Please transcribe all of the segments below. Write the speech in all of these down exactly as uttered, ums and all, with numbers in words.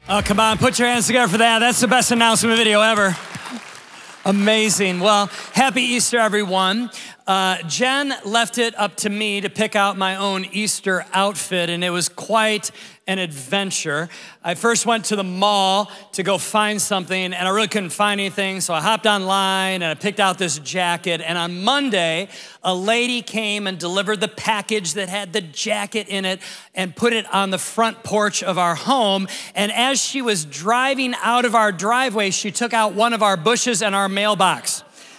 Oh, come on, put your hands together for that. That's the best announcement video ever. Amazing. Well, happy Easter, everyone. Uh, Jen left it up to me to pick out my own Easter outfit, and it was quite an adventure. I first went to the mall to go find something, and I really couldn't find anything, so I hopped online, and I picked out this jacket, and on Monday, a lady came and delivered the package that had the jacket in it and put it on the front porch of our home, and as she was driving out of our driveway, she took out one of our bushes and our mailbox.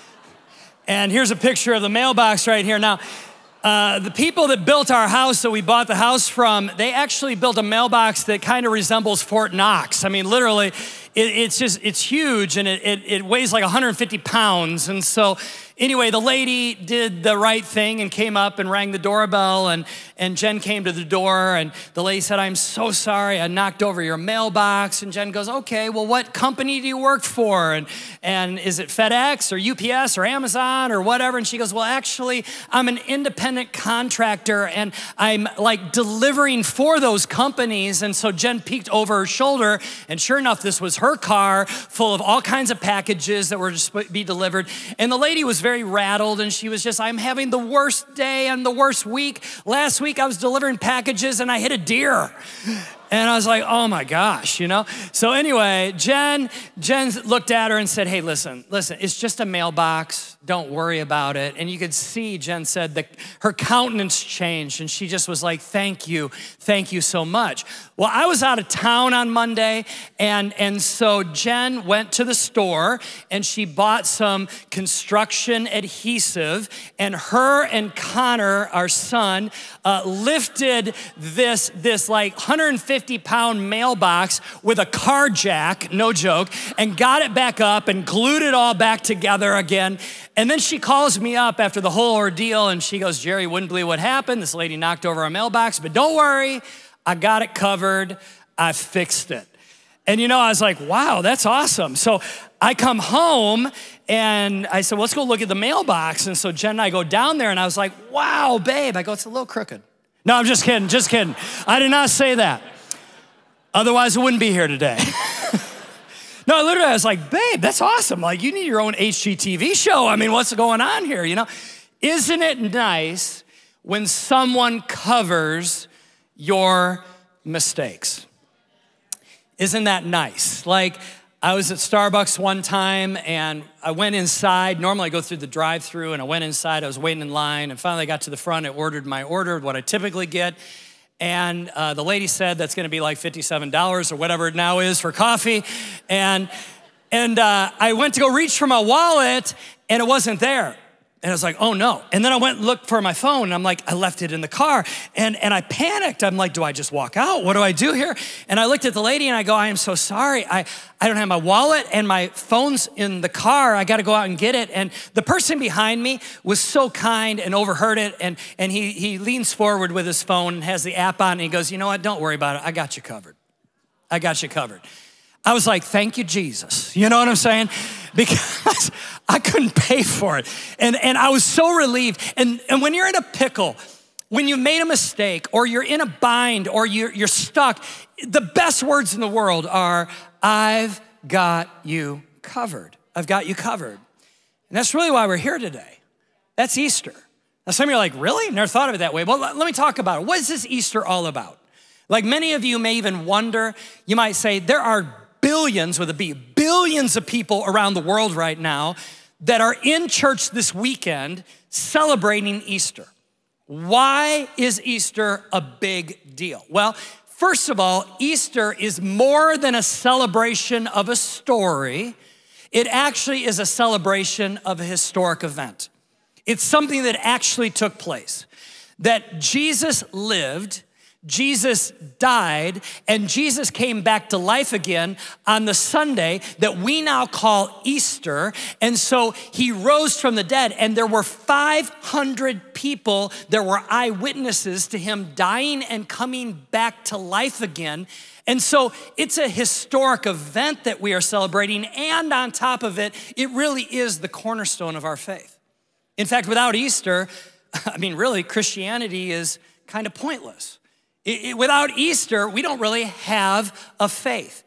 And here's a picture of the mailbox right here. Now, uh, the people that built our house that we bought the house from, they actually built a mailbox that kind of resembles Fort Knox. I mean, literally, it, it's just, it's huge, and it, it, it weighs like one hundred fifty pounds. And so anyway, the lady did the right thing and came up and rang the doorbell, and, and Jen came to the door, and the lady said, "I'm so sorry, I knocked over your mailbox." And Jen goes, "Okay, well, what company do you work for? And, and is it FedEx or U P S or Amazon or whatever?" And she goes, "Well, actually, I'm an independent contractor, and I'm like delivering for those companies." And so Jen peeked over her shoulder, and sure enough, this was her car full of all kinds of packages that were to be delivered. And the lady was very rattled, and she was just, "I'm having the worst day and the worst week. Last week I was delivering packages and I hit a deer." And I was like, oh my gosh, you know? So anyway, Jen, Jen looked at her and said, "Hey, listen, listen, it's just a mailbox. Don't worry about it." And you could see, Jen said, that her countenance changed, and she just was like, "Thank you, thank you so much." Well, I was out of town on Monday, and, and so Jen went to the store, and she bought some construction adhesive, and her and Connor, our son, uh, lifted this, this like one hundred fifty pound mailbox with a car jack, no joke, and got it back up and glued it all back together again. And then she calls me up after the whole ordeal, and she goes, "Jerry, wouldn't believe what happened. This lady knocked over our mailbox, but don't worry, I got it covered. I fixed it." And you know, I was like, wow, that's awesome. So I come home, and I said, well, let's go look at the mailbox. And so Jen and I go down there, and I was like, wow, babe. I go, "It's a little crooked." No, I'm just kidding, just kidding. I did not say that. Otherwise, I wouldn't be here today. No, literally, I was like, babe, that's awesome. Like, you need your own H G T V show. I mean, what's going on here, you know? Isn't it nice when someone covers your mistakes? Isn't that nice? Like, I was at Starbucks one time, and I went inside. Normally, I go through the drive-thru, and I went inside. I was waiting in line, and finally I got to the front. I ordered my order, what I typically get. And uh, the lady said that's gonna be like fifty-seven dollars or whatever it now is for coffee. And, and uh, I went to go reach for my wallet, and it wasn't there. And I was like, oh no. And then I went and looked for my phone, and I'm like, I left it in the car. And, and I panicked. I'm like, do I just walk out? What do I do here? And I looked at the lady, and I go, I am so sorry. I, I don't have my wallet, and my phone's in the car. I gotta go out and get it. And the person behind me was so kind and overheard it, and, and he, he leans forward with his phone and has the app on, and he goes, "You know what, don't worry about it. I got you covered. I got you covered." I was like, thank you, Jesus. You know what I'm saying? Because I couldn't pay for it. And, and I was so relieved. And, and when you're in a pickle, when you made a mistake, or you're in a bind, or you're, you're stuck, the best words in the world are, "I've got you covered. I've got you covered." And that's really why we're here today. That's Easter. Now, some of you are like, really? Never thought of it that way. Well, let me talk about it. What is this Easter all about? Like, many of you may even wonder, you might say, there are billions with a B, billions of people around the world right now that are in church this weekend celebrating Easter. Why is Easter a big deal? Well, first of all, Easter is more than a celebration of a story. It actually is a celebration of a historic event. It's something that actually took place, that Jesus lived, Jesus died, and Jesus came back to life again on the Sunday that we now call Easter. And so he rose from the dead, and there were five hundred people, there were eyewitnesses to him dying and coming back to life again. And so it's a historic event that we are celebrating, and on top of it, it really is the cornerstone of our faith. In fact, without Easter, I mean, really, Christianity is kind of pointless. It, it, without Easter, we don't really have a faith.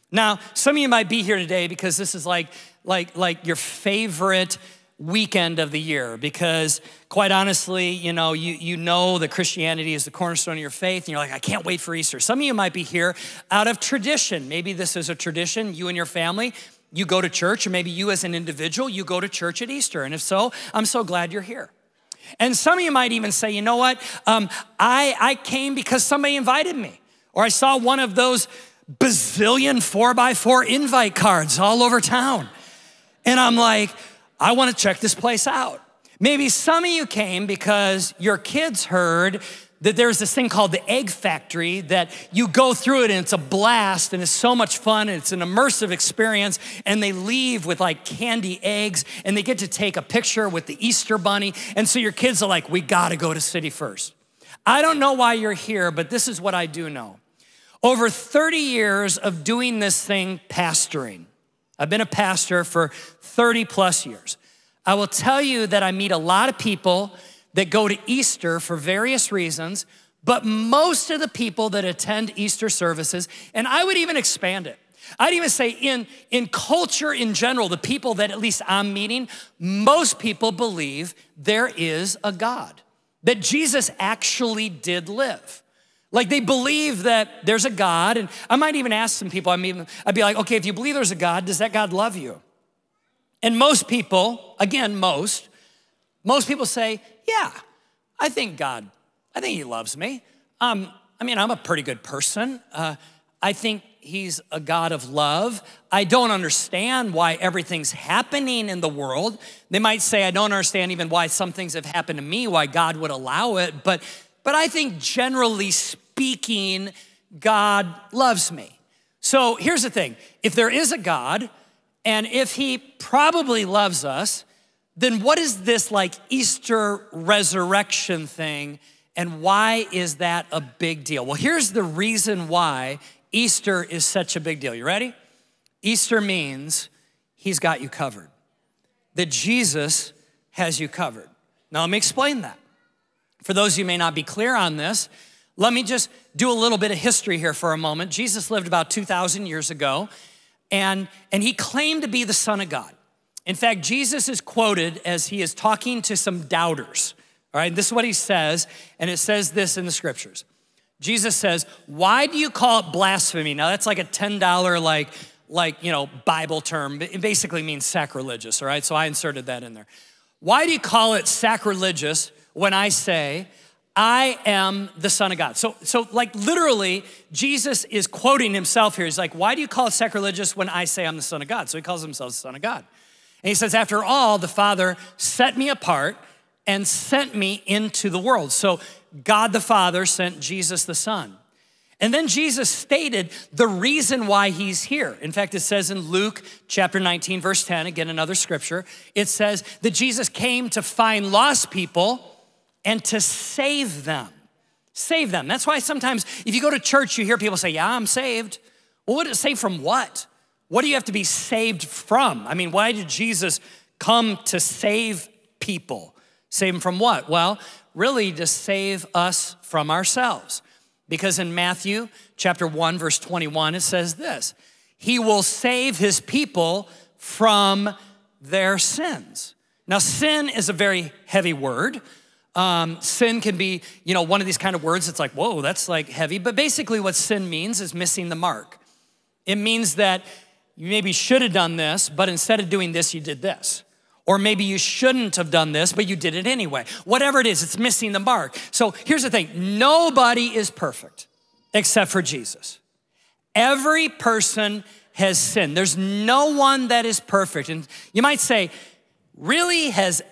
Now, some of you might be here today because this is like, like, like your favorite weekend of the year, because quite honestly, you know, you, you know that Christianity is the cornerstone of your faith, and you're like, I can't wait for Easter. Some of you might be here out of tradition. Maybe this is a tradition, you and your family, you go to church, or maybe you as an individual, you go to church at Easter. And if so, I'm so glad you're here. And some of you might even say, you know what, um, I, I came because somebody invited me, or I saw one of those bazillion four by four invite cards all over town. And I'm like, I want to check this place out. Maybe some of you came because your kids heard that there's this thing called the Egg Factory, that you go through it and it's a blast and it's so much fun and it's an immersive experience, and they leave with like candy eggs and they get to take a picture with the Easter bunny. And so your kids are like, we gotta go to City First. I don't know why you're here, but this is what I do know. Over thirty years of doing this thing, pastoring. I've been a pastor for thirty plus years. I will tell you that I meet a lot of people that go to Easter for various reasons, but most of the people that attend Easter services, and I would even expand it. I'd even say in, in culture in general, the people that at least I'm meeting, most people believe there is a God, that Jesus actually did live. Like they believe that there's a God, and I might even ask some people, I mean, I'd be like, okay, if you believe there's a God, does that God love you? And most people, again, most, most people say, yeah, I think God, I think he loves me. Um, I mean, I'm a pretty good person. Uh, I think he's a God of love. I don't understand why everything's happening in the world. They might say, I don't understand even why some things have happened to me, why God would allow it, but But I think generally speaking, God loves me. So here's the thing. If there is a God, and if he probably loves us, then what is this like Easter resurrection thing, and why is that a big deal? Well, here's the reason why Easter is such a big deal. You ready? Easter means he's got you covered, that Jesus has you covered. Now let me explain that. For those of you who may not be clear on this, let me just do a little bit of history here for a moment. Jesus lived about two thousand years ago, and, and he claimed to be the Son of God. In fact, Jesus is quoted as he is talking to some doubters, all right? This is what he says, and it says this in the scriptures. Jesus says, why do you call it blasphemy? Now, that's like a ten dollar like, like, you know, Bible term. It basically means sacrilegious, all right? So I inserted that in there. Why do you call it sacrilegious when I say, I am the Son of God? So, so like literally, Jesus is quoting himself here. He's like, why do you call it sacrilegious when I say I'm the Son of God? So he calls himself the Son of God. And he says, after all, the Father set me apart and sent me into the world. So God the Father sent Jesus the Son. And then Jesus stated the reason why he's here. In fact, it says in Luke chapter nineteen, verse ten, again, another scripture, it says that Jesus came to find lost people and to save them. Save them. That's why sometimes if you go to church, you hear people say, yeah, I'm saved. Well, what is saved from what? What do you have to be saved from? I mean, why did Jesus come to save people? Save them from what? Well, really to save us from ourselves. Because in Matthew chapter one, verse twenty-one, it says this, he will save his people from their sins. Now, sin is a very heavy word. Um, sin can be, you know, one of these kind of words. It's like, whoa, that's like heavy. But basically what sin means is missing the mark. It means that you maybe should have done this, but instead of doing this, you did this. Or maybe you shouldn't have done this, but you did it anyway. Whatever it is, it's missing the mark. So here's the thing. Nobody is perfect except for Jesus. Every person has sinned. There's no one that is perfect. And you might say, really, has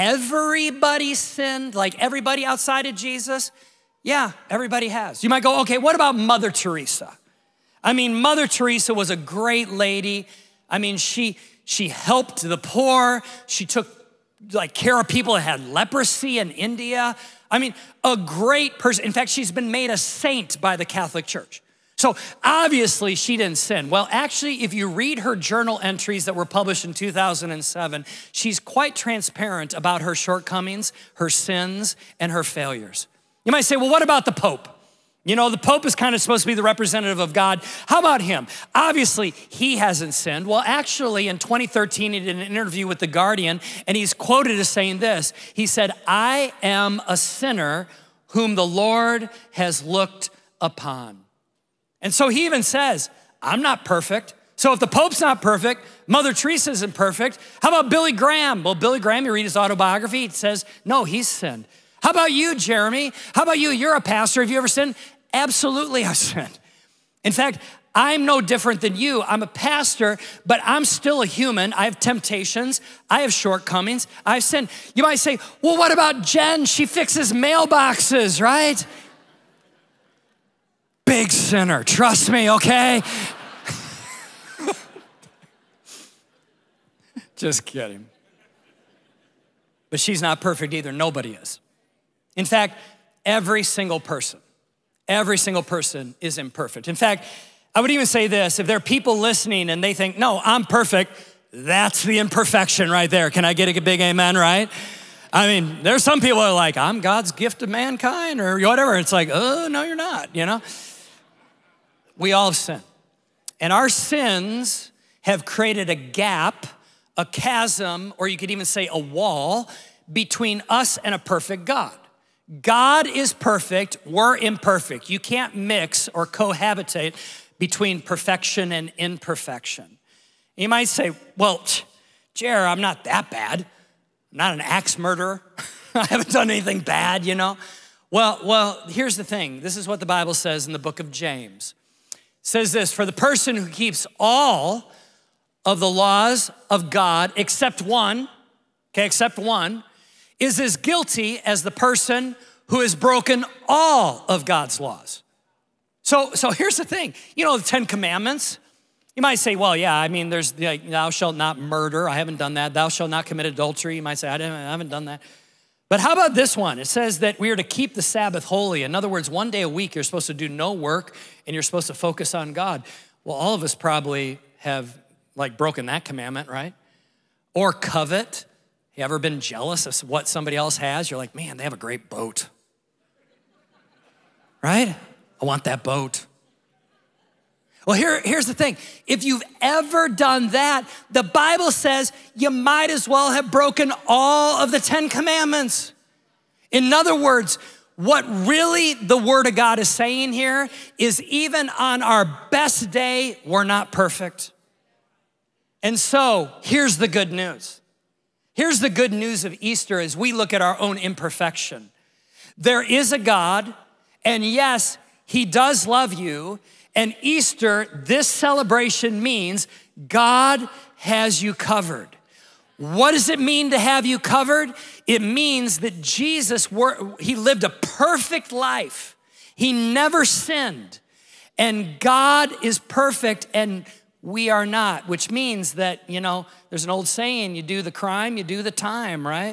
everybody sinned? Like everybody outside of Jesus? Yeah, everybody has. You might go, okay, what about Mother Teresa? I mean, Mother Teresa was a great lady. I mean, she, she helped the poor. She took like care of people that had leprosy in India. I mean, a great person. In fact, she's been made a saint by the Catholic Church. So obviously she didn't sin. Well, actually, if you read her journal entries that were published in two thousand seven, she's quite transparent about her shortcomings, her sins, and her failures. You might say, well, what about the Pope? You know, the Pope is kind of supposed to be the representative of God. How about him? Obviously, he hasn't sinned. Well, actually, in twenty thirteen, he did an interview with The Guardian, and he's quoted as saying this. He said, I am a sinner whom the Lord has looked upon. And so he even says, I'm not perfect. So if the Pope's not perfect, Mother Teresa isn't perfect. How about Billy Graham? Well, Billy Graham, you read his autobiography, it says, no, he's sinned. How about you, Jeremy? How about you? You're a pastor. Have you ever sinned? Absolutely, I've sinned. In fact, I'm no different than you. I'm a pastor, but I'm still a human. I have temptations. I have shortcomings. I've sinned. You might say, well, what about Jen? She fixes mailboxes, right? Big sinner, trust me, okay? Just kidding. But she's not perfect either. Nobody is. In fact, every single person, every single person is imperfect. In fact, I would even say this, if there are people listening and they think, no, I'm perfect, that's the imperfection right there. Can I get a big amen, right? I mean, there's some people who are like, I'm God's gift to mankind or whatever. It's like, oh, no, you're not, you know? We all have sinned. And our sins have created a gap, a chasm, or you could even say a wall between us and a perfect God. God is perfect, we're imperfect. You can't mix or cohabitate between perfection and imperfection. You might say, well, Jer, I'm not that bad. I'm not an axe murderer. I haven't done anything bad, you know? Well, well, here's the thing. This is what the Bible says in the book of James. It says this, for the person who keeps all of the laws of God except one, okay, except one, is as guilty as the person who has broken all of God's laws. So, so here's the thing. You know the Ten Commandments? You might say, well, yeah, I mean, there's like, thou shalt not murder. I haven't done that. Thou shalt not commit adultery. You might say, I, didn't, I haven't done that. But how about this one? It says that we are to keep the Sabbath holy. In other words, one day a week, you're supposed to do no work and you're supposed to focus on God. Well, all of us probably have like broken that commandment, right? Or covet. You ever been jealous of what somebody else has? You're like, man, they have a great boat. Right? I want that boat. Well, here, here's the thing. If you've ever done that, the Bible says you might as well have broken all of the Ten Commandments. In other words, what really the Word of God is saying here is even on our best day, we're not perfect. And so here's the good news. Here's the good news of Easter as we look at our own imperfection. There is a God, and yes, He does love you. And Easter, this celebration means God has you covered. What does it mean to have you covered? It means that Jesus, He lived a perfect life. He never sinned. And God is perfect and we are not, which means that, you know, there's an old saying, you do the crime, you do the time, right?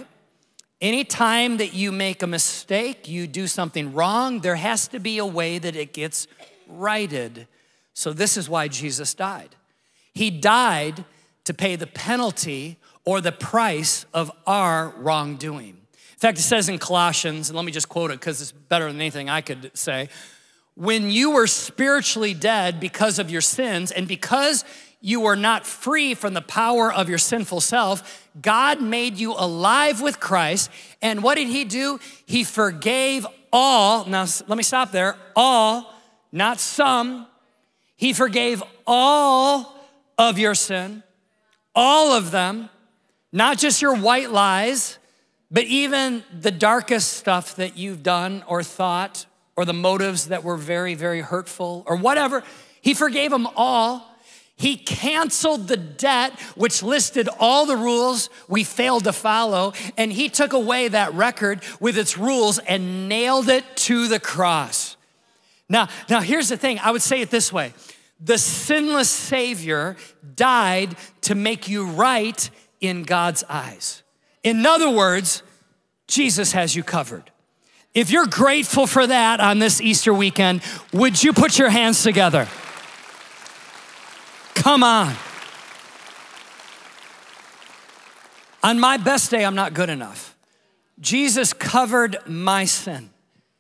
Anytime that you make a mistake, you do something wrong, there has to be a way that it gets righted. So this is why Jesus died. He died to pay the penalty or the price of our wrongdoing. In fact, it says in Colossians, and let me just quote it because it's better than anything I could say. When you were spiritually dead because of your sins and because you were not free from the power of your sinful self, God made you alive with Christ. And what did He do? He forgave all, now let me stop there, all, not some. He forgave all of your sin, all of them, not just your white lies, but even the darkest stuff that you've done or thought, or the motives that were very, very hurtful, or whatever. He forgave them all. He canceled the debt, which listed all the rules we failed to follow, and He took away that record with its rules and nailed it to the cross. Now, now here's the thing. I would say it this way. The sinless Savior died to make you right in God's eyes. In other words, Jesus has you covered. If you're grateful for that on this Easter weekend, would you put your hands together? Come on. On my best day, I'm not good enough. Jesus covered my sin.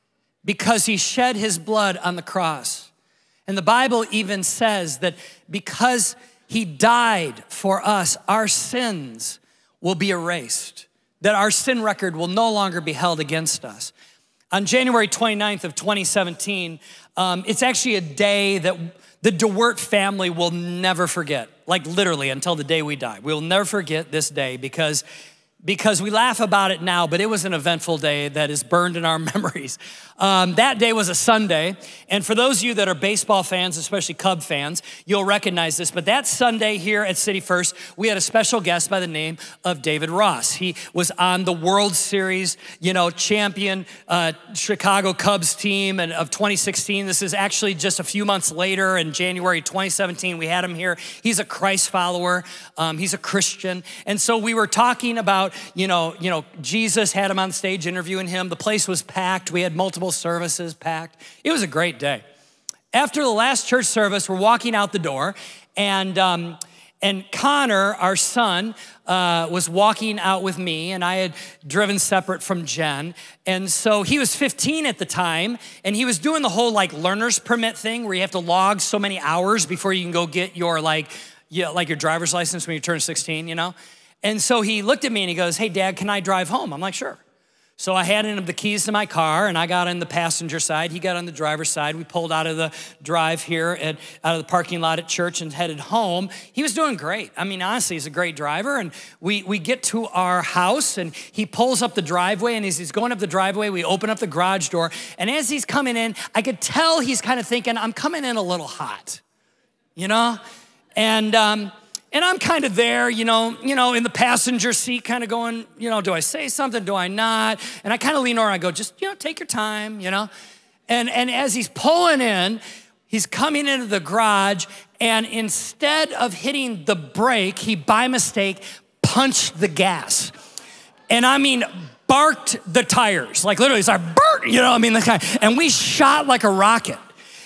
because he shed his blood on the cross. And the Bible even says that because he died for us, our sins will be erased, that our sin record will no longer be held against us. On January twenty-ninth of twenty seventeen, um, it's actually a day that the DeWert family will never forget, like literally until the day we die. We'll never forget this day because because we laugh about it now, but it was an eventful day that is burned in our memories. Um, that day was a Sunday, and for those of you that are baseball fans, especially Cub fans, you'll recognize this, but that Sunday here at City First, we had a special guest by the name of David Ross. He was on the World Series, you know, champion uh, Chicago Cubs team and of twenty sixteen. This is actually just a few months later in January twenty seventeen, we had him here. He's a Christ follower, um, he's a Christian, and so we were talking about, you know, you know, Jesus, had him on stage interviewing him. The place was packed. We had multiple services packed. It was a great day. After the last church service, we're walking out the door, and um, and Connor, our son, uh, was walking out with me, and I had driven separate from Jen. And so he was fifteen at the time, and he was doing the whole like learner's permit thing where you have to log so many hours before you can go get your like, you know, like your driver's license when you turn sixteen, you know? And so he looked at me and he goes, "Hey, Dad, can I drive home?" I'm like, "Sure." So I handed him the keys to my car, and I got on the passenger side. He got on the driver's side. We pulled out of the drive here, at, out of the parking lot at church and headed home. He was doing great. I mean, honestly, he's a great driver. And we, we get to our house, and he pulls up the driveway, and as he's going up the driveway, we open up the garage door. And as he's coming in, I could tell he's kind of thinking, I'm coming in a little hot, you know? And... um, And I'm kind of there, you know, you know, in the passenger seat, kind of going, you know, do I say something? Do I not? And I kind of lean over and I go, just, you know, take your time, you know. And, and as he's pulling in, he's coming into the garage, and instead of hitting the brake, he, by mistake, punched the gas. And I mean, barked the tires. Like literally, it's like, burp, you know, I mean, the kind. And we shot like a rocket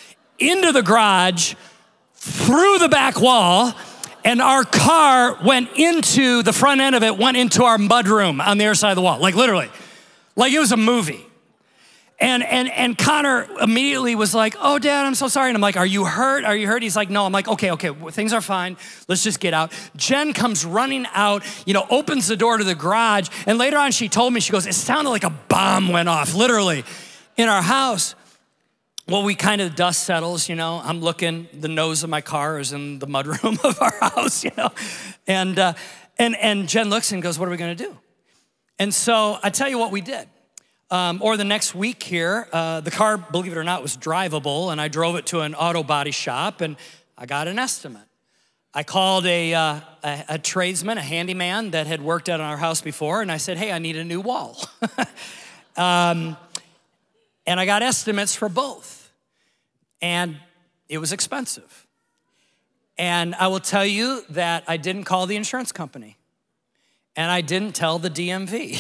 into the garage, through the back wall, and our car went into, the front end of it went into our mudroom on the other side of the wall, like literally, like it was a movie. And, and, and Connor immediately was like, "Oh, Dad, I'm so sorry." And I'm like, "Are you hurt? Are you hurt?" He's like, "No." I'm like, "Okay, okay, things are fine. Let's just get out." Jen comes running out, you know, opens the door to the garage. And later on, she told me, she goes, "It sounded like a bomb went off, literally, in our house." Well, we kind of, dust settles, you know. I'm looking, the nose of my car is in the mudroom of our house, you know. And, uh, and, and Jen looks and goes, "What are we gonna do?" And so I tell you what we did. Um, or the next week here, uh, the car, believe it or not, was drivable, and I drove it to an auto body shop, and I got an estimate. I called a, uh, a, a tradesman, a handyman that had worked at our house before, and I said, "Hey, I need a new wall." um, and I got estimates for both. And it was expensive. And I will tell you that I didn't call the insurance company, and I didn't tell the D M V.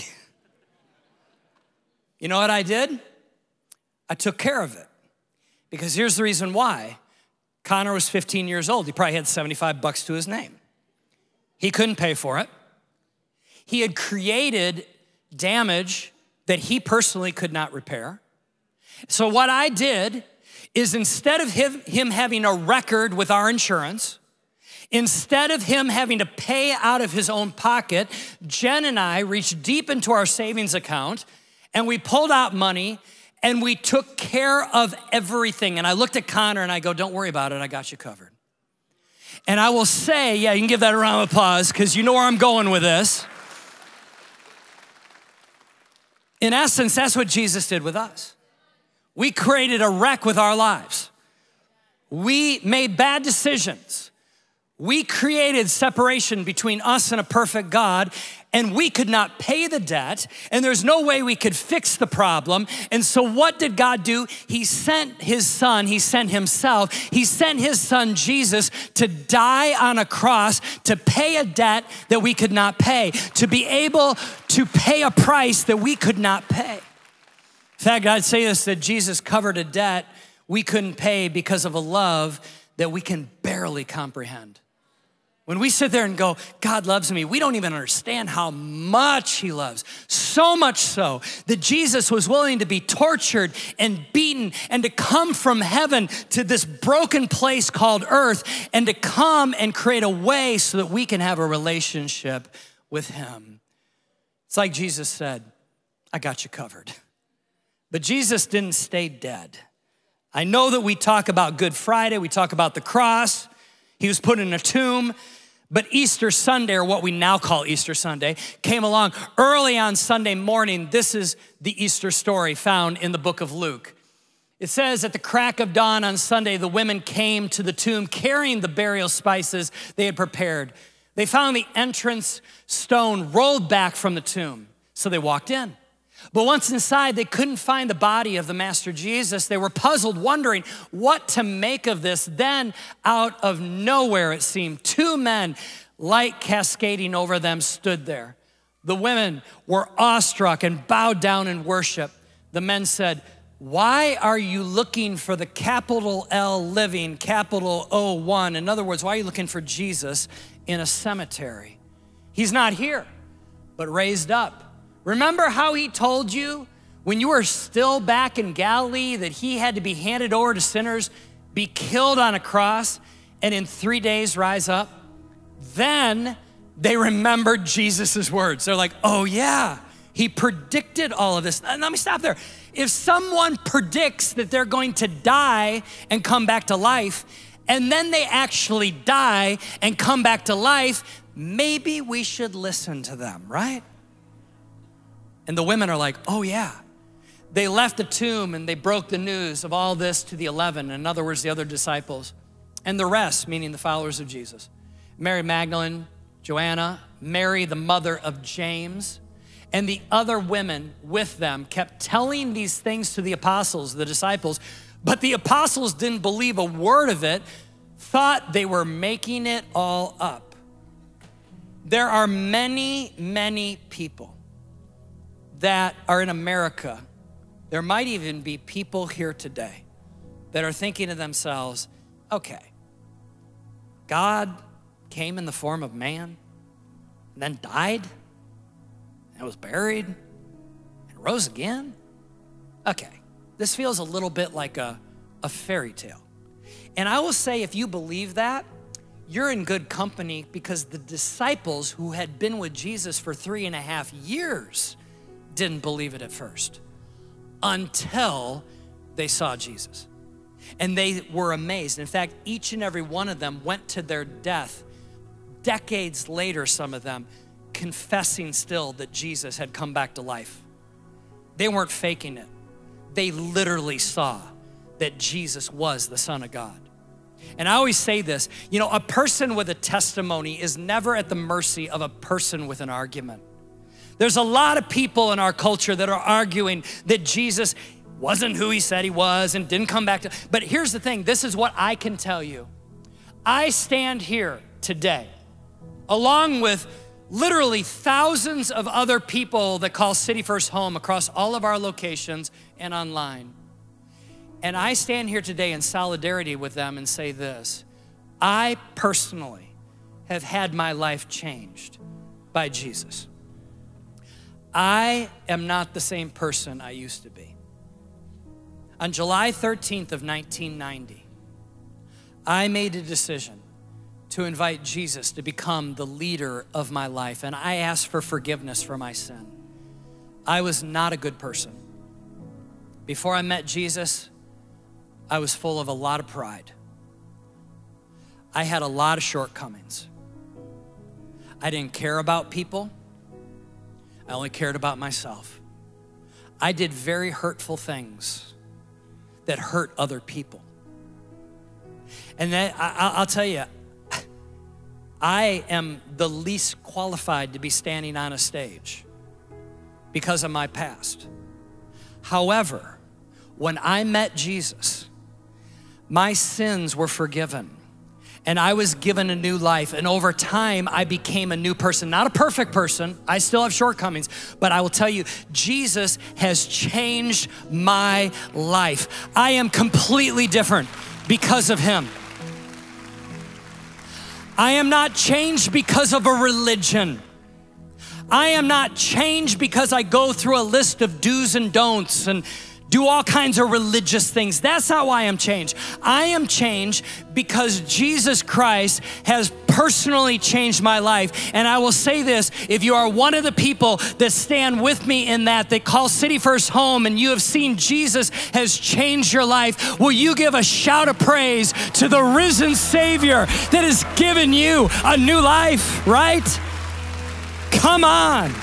You know what I did? I took care of it. Because here's the reason why. Connor was fifteen years old. He probably had seventy-five bucks to his name. He couldn't pay for it. He had created damage that he personally could not repair. So what I did is, instead of him, him having a record with our insurance, instead of him having to pay out of his own pocket, Jen and I reached deep into our savings account, and we pulled out money, and we took care of everything. And I looked at Connor and I go, "Don't worry about it, I got you covered." And I will say, yeah, you can give that a round of applause because you know where I'm going with this. In essence, that's what Jesus did with us. We created a wreck with our lives. We made bad decisions. We created separation between us and a perfect God, and we could not pay the debt, and there's no way we could fix the problem. And so what did God do? He sent his son, he sent himself, he sent his son Jesus to die on a cross, to pay a debt that we could not pay, to be able to pay a price that we could not pay. In fact, I'd say this, that Jesus covered a debt we couldn't pay because of a love that we can barely comprehend. When we sit there and go, God loves me, we don't even understand how much he loves. So much so that Jesus was willing to be tortured and beaten and to come from heaven to this broken place called earth and to come and create a way so that we can have a relationship with him. It's like Jesus said, I got you covered. But Jesus didn't stay dead. I know that we talk about Good Friday, we talk about the cross. He was put in a tomb. But Easter Sunday, or what we now call Easter Sunday, came along early on Sunday morning. This is the Easter story found in the book of Luke. It says, at the crack of dawn on Sunday, the women came to the tomb carrying the burial spices they had prepared. They found the entrance stone rolled back from the tomb, so they walked in. But once inside, they couldn't find the body of the Master Jesus. They were puzzled, wondering what to make of this. Then, out of nowhere, it seemed, two men, light cascading over them, stood there. The women were awestruck and bowed down in worship. The men said, why are you looking for the capital L living, capital O one? In other words, why are you looking for Jesus in a cemetery? He's not here, but raised up. Remember how he told you when you were still back in Galilee that he had to be handed over to sinners, be killed on a cross, and in three days rise up? Then they remembered Jesus' words. They're like, oh yeah, he predicted all of this. And let me stop there. If someone predicts that they're going to die and come back to life, and then they actually die and come back to life, maybe we should listen to them, right? And the women are like, oh yeah. They left the tomb and they broke the news of all this to the eleven, in other words, the other disciples, and the rest, meaning the followers of Jesus. Mary Magdalene, Joanna, Mary, the mother of James, and the other women with them kept telling these things to the apostles, the disciples, but the apostles didn't believe a word of it, thought they were making it all up. There are many, many people that are in America. There might even be people here today that are thinking to themselves, okay, God came in the form of man and then died and was buried and rose again? Okay, this feels a little bit like a, a fairy tale. And I will say, if you believe that, you're in good company, because the disciples who had been with Jesus for three and a half years didn't believe it at first until they saw Jesus. And they were amazed. In fact, each and every one of them went to their death decades later, some of them, confessing still that Jesus had come back to life. They weren't faking it. They literally saw that Jesus was the Son of God. And I always say this, you know, a person with a testimony is never at the mercy of a person with an argument. There's a lot of people in our culture that are arguing that Jesus wasn't who he said he was and didn't come back to, but here's the thing, this is what I can tell you. I stand here today, along with literally thousands of other people that call City First home across all of our locations and online. And I stand here today in solidarity with them and say this, I personally have had my life changed by Jesus. I am not the same person I used to be. On July thirteenth of nineteen ninety, I made a decision to invite Jesus to become the leader of my life, and I asked for forgiveness for my sin. I was not a good person. Before I met Jesus, I was full of a lot of pride. I had a lot of shortcomings. I didn't care about people. I only cared about myself. I did very hurtful things that hurt other people. And then I, I'll tell you, I am the least qualified to be standing on a stage because of my past. However, when I met Jesus, my sins were forgiven. And I was given a new life. And over time, I became a new person. Not a perfect person. I still have shortcomings. But I will tell you, Jesus has changed my life. I am completely different because of him. I am not changed because of a religion. I am not changed because I go through a list of do's and don'ts and do all kinds of religious things. That's not why I'm changed. I am changed because Jesus Christ has personally changed my life. And I will say this, if you are one of the people that stand with me in that, that call City First home, and you have seen Jesus has changed your life, will you give a shout of praise to the risen Savior that has given you a new life, right? Come on.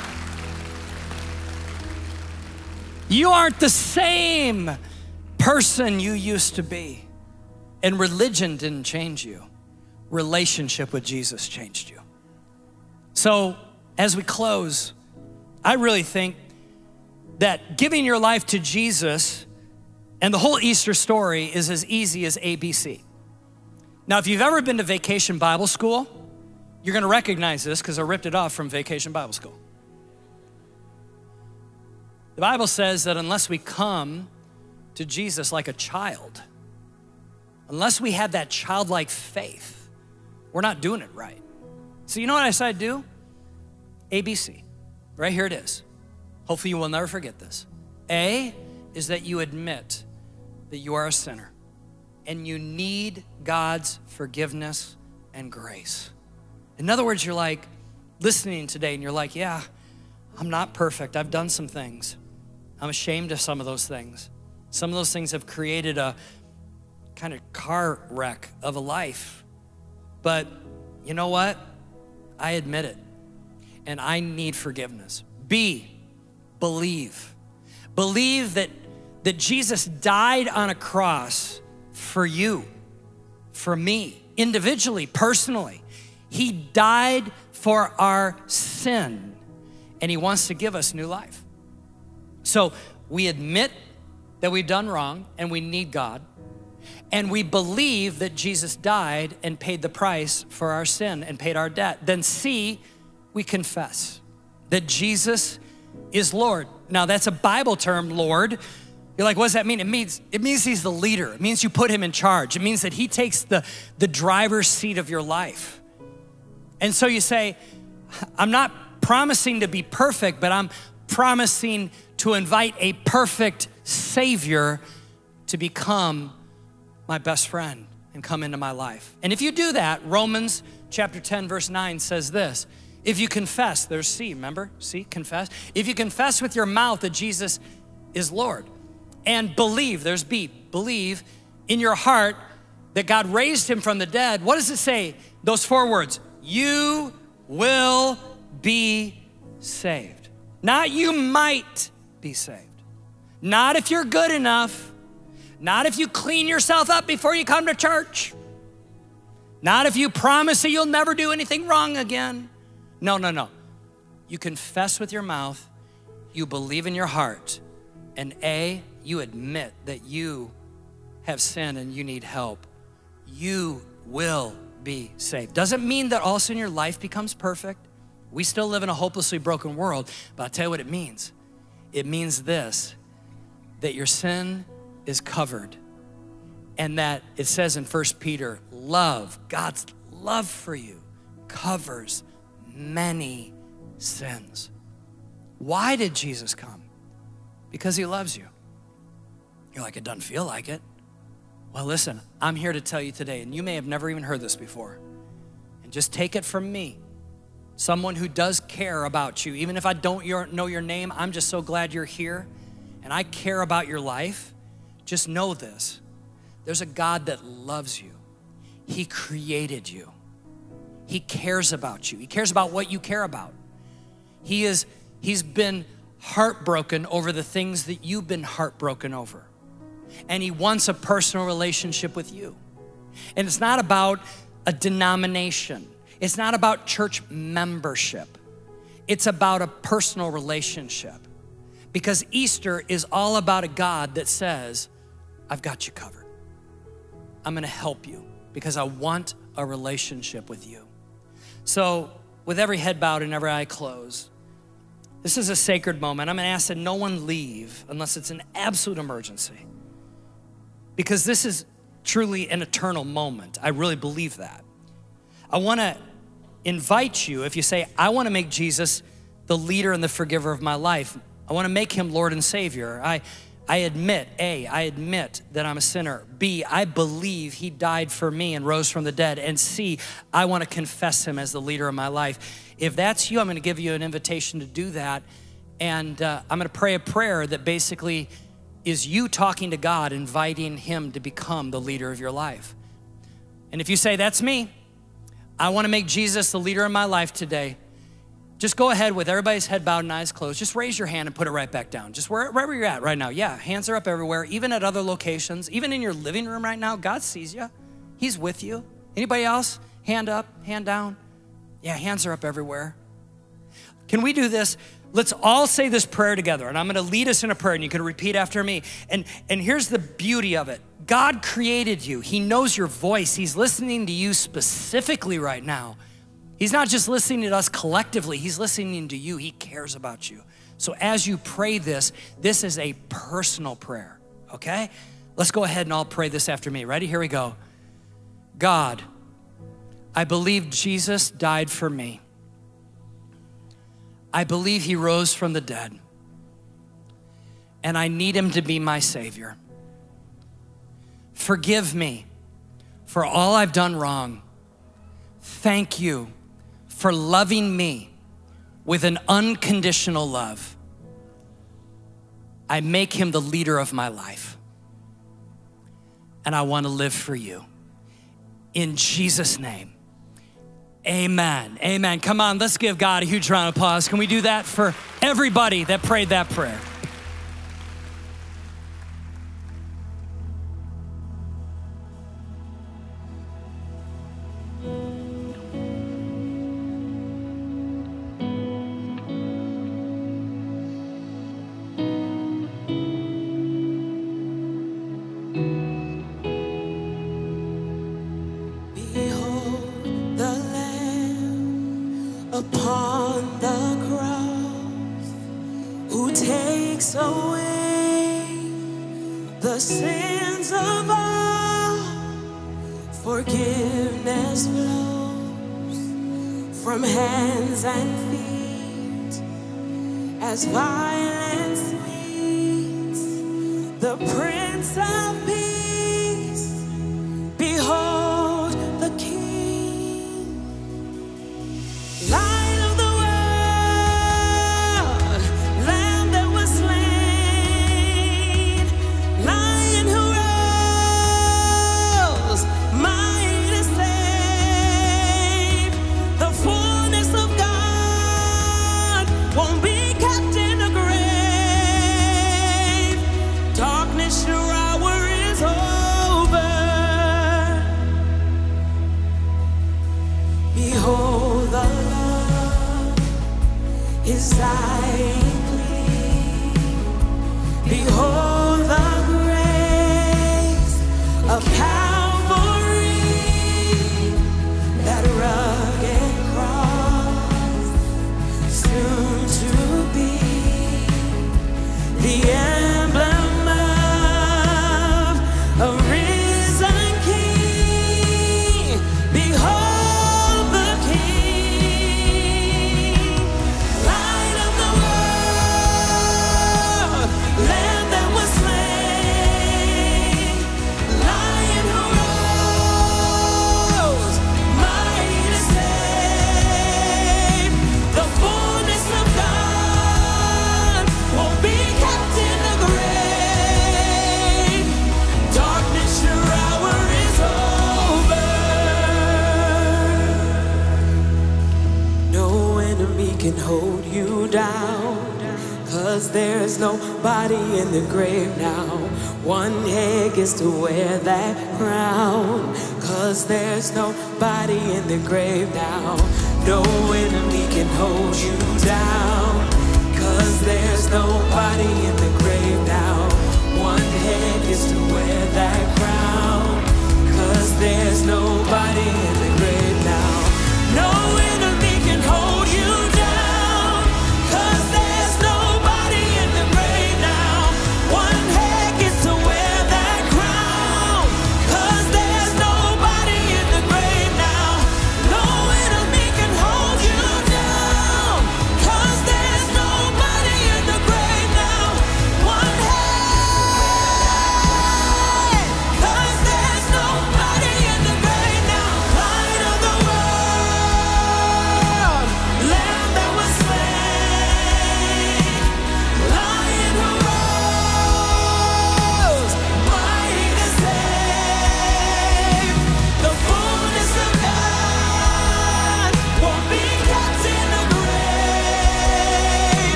You aren't the same person you used to be. And religion didn't change you. Relationship with Jesus changed you. So as we close, I really think that giving your life to Jesus and the whole Easter story is as easy as A B C. Now, if you've ever been to Vacation Bible School, you're gonna recognize this because I ripped it off from Vacation Bible School. The Bible says that unless we come to Jesus like a child, unless we have that childlike faith, we're not doing it right. So you know what I decided to do? A B C, right here it is. Hopefully you will never forget this. A is that you admit that you are a sinner and you need God's forgiveness and grace. In other words, you're like listening today and you're like, yeah, I'm not perfect. I've done some things. I'm ashamed of some of those things. Some of those things have created a kind of car wreck of a life. But you know what? I admit it. And I need forgiveness. B, believe. Believe that, that Jesus died on a cross for you, for me, individually, personally. He died for our sin, and he wants to give us new life. So we admit that we've done wrong and we need God, and we believe that Jesus died and paid the price for our sin and paid our debt. Then C, we confess that Jesus is Lord. Now that's a Bible term, Lord. You're like, what does that mean? It means, it means he's the leader. It means you put him in charge. It means that he takes the, the driver's seat of your life. And so you say, I'm not promising to be perfect, but I'm promising to invite a perfect Savior to become my best friend and come into my life. And if you do that, Romans chapter ten, verse nine says this, if you confess, there's C, remember? C, confess. If you confess with your mouth that Jesus is Lord and believe, there's B, believe in your heart that God raised him from the dead, what does it say? Those four words, you will be saved. Not you might be saved. Not if you're good enough. Not if you clean yourself up before you come to church. Not if you promise that you'll never do anything wrong again. No, no, no. You confess with your mouth, you believe in your heart, and A, you admit that you have sinned and you need help. You will be saved. Doesn't mean that all of a sudden your life becomes perfect. We still live in a hopelessly broken world, but I'll tell you what it means. It means this, that your sin is covered, and that it says in First Peter, love, God's love for you covers many sins. Why did Jesus come? Because he loves you. You're like, it doesn't feel like it. Well, listen, I'm here to tell you today, and you may have never even heard this before, and just take it from me, someone who does care about you. Even if I don't know your name, I'm just so glad you're here, and I care about your life. Just know this, there's a God that loves you. He created you. He cares about you. He cares about what you care about. He is, he's been heartbroken over the things that you've been heartbroken over. And he wants a personal relationship with you. And it's not about a denomination. It's not about church membership. It's about a personal relationship. Because Easter is all about a God that says, I've got you covered. I'm gonna help you because I want a relationship with you. So with every head bowed and every eye closed, this is a sacred moment. I'm gonna ask that no one leave unless it's an absolute emergency. Because this is truly an eternal moment. I really believe that. I wanna invite you, if you say, I wanna make Jesus the leader and the forgiver of my life. I wanna make him Lord and Savior. I, I admit, A, I admit that I'm a sinner. B, I believe he died for me and rose from the dead. And C, I wanna confess him as the leader of my life. If that's you, I'm gonna give you an invitation to do that. And uh, I'm gonna pray a prayer that basically is you talking to God, inviting him to become the leader of your life. And if you say, that's me, I wanna make Jesus the leader of my life today, just go ahead with everybody's head bowed and eyes closed. Just raise your hand and put it right back down. Just wherever you're at right now. Yeah, hands are up everywhere, even at other locations, even in your living room right now. God sees you. He's with you. Anybody else? Hand up, hand down. Yeah, hands are up everywhere. Can we do this? Let's all say this prayer together, and I'm gonna lead us in a prayer, and you can repeat after me. And, and here's the beauty of it. God created you. He knows your voice. He's listening to you specifically right now. He's not just listening to us collectively, he's listening to you. He cares about you. So as you pray this, this is a personal prayer, okay? Let's go ahead and all pray this after me. Ready? Here we go. God, I believe Jesus died for me. I believe he rose from the dead, and I need him to be my Savior. Forgive me for all I've done wrong. Thank you for loving me with an unconditional love. I make him the leader of my life, and I want to live for you. In Jesus' name. Amen, amen. Come on, let's give God a huge round of applause. Can we do that for everybody that prayed that prayer? Upon the cross, who takes away the sins of all, forgiveness flows from hands and feet as violence meets the Prince of Peace. Behold the King. Light of the world, Lamb that was slain, Lion who rose, mighty to save. The fullness of God won't be kept in a grave. Darkness, your hour is over. Behold the His dying plea. Behold the grace of Calvary, that rugged cross, soon to be the emblem of a risen King. Behold the King. Lamb that was slain, Lion who rose, mighty to save. The fullness of God won't be kept in a grave. Darkness, your hour is over. No enemy can hold you down, 'cause there's nobody in the grave now. One head gets to wear that crown, 'cause there's nobody in the grave now. No enemy can hold you down, 'cause there's nobody in the grave now. One head gets to wear that crown, 'cause there's nobody in the grave now. No enemy can hold you down, 'cause there's nobody in the grave now. One head gets to wear that crown, 'cause there's nobody in the grave now. No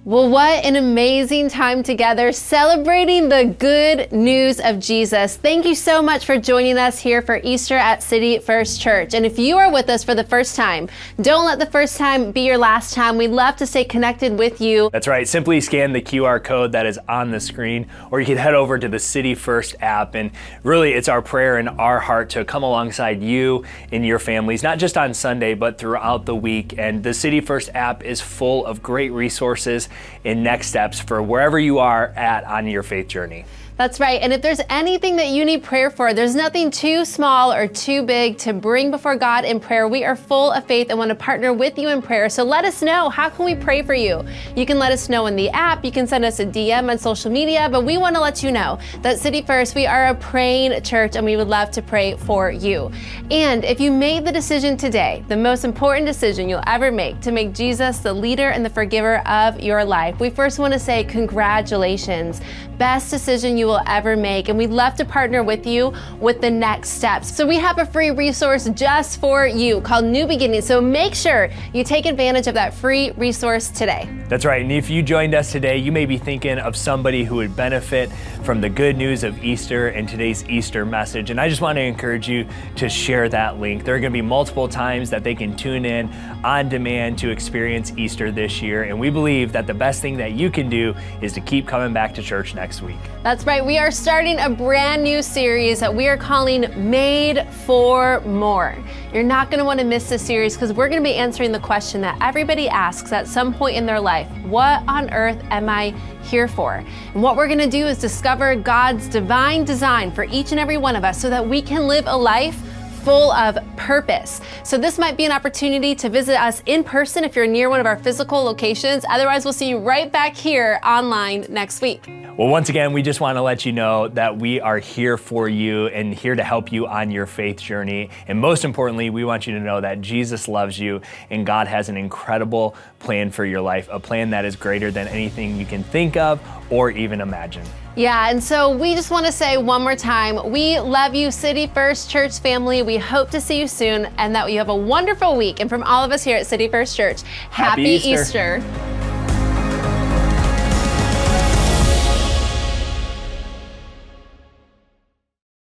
Well, what an amazing time together celebrating the good news of Jesus. Thank you so much for joining us here for Easter at City First Church. And if you are with us for the first time, don't let the first time be your last time. We'd love to stay connected with you. That's right. Simply scan the Q R code that is on the screen, or you can head over to the City First app. And really, it's our prayer and our heart to come alongside you and your families, not just on Sunday, but throughout the week. And the City First app is full of great resources and next steps for wherever you are at on your faith journey. That's right. And if there's anything that you need prayer for, there's nothing too small or too big to bring before God in prayer. We are full of faith and want to partner with you in prayer. So let us know. How can we pray for you? You can let us know in the app. You can send us a D M on social media. But we want to let you know that City First, we are a praying church and we would love to pray for you. And if you made the decision today, the most important decision you'll ever make, to make Jesus the leader and the forgiver of your life, we first want to say congratulations. Best decision you will ever make, and we'd love to partner with you with the next steps. So we have a free resource just for you called New Beginnings. So make sure you take advantage of that free resource today. That's right. And if you joined us today, you may be thinking of somebody who would benefit from the good news of Easter and today's Easter message. And I just want to encourage you to share that link. There are going to be multiple times that they can tune in on demand to experience Easter this year. And we believe that the best thing that you can do is to keep coming back to church next week. That's right. We are starting a brand new series that we are calling Made for More. You're not going to want to miss this series because we're going to be answering the question that everybody asks at some point in their life. What on earth am I here for? And what we're going to do is discover God's divine design for each and every one of us so that we can live a life full of purpose. So this might be an opportunity to visit us in person if you're near one of our physical locations. Otherwise, we'll see you right back here online next week. Well, once again, we just want to let you know that we are here for you and here to help you on your faith journey. And most importantly, we want you to know that Jesus loves you and God has an incredible plan for your life, a plan that is greater than anything you can think of or even imagine. Yeah, and so we just want to say one more time, we love you, City First Church family. We hope to see you soon and that you have a wonderful week. And from all of us here at City First Church, happy, happy Easter. Easter.